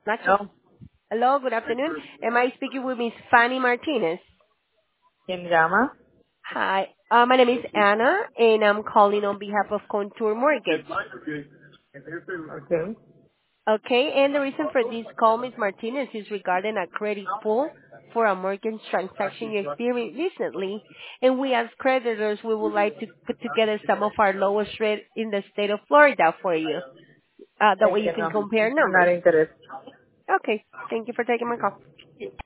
Nacho. No. Hello, good afternoon. Am I speaking with Miss Fanny Martinez? ¿Quién llama? Hi, my name is Anna, and I'm calling on behalf of Contour Mortgage. Okay. Okay, and the reason for this call, Miss Martinez, is regarding a credit pull for a mortgage transaction you experienced recently. And we as creditors, we would like to put together some of our lowest rate in the state of Florida for you. That Es way you que can no. compare Not numbers. interested. Okay, thank you for taking my call.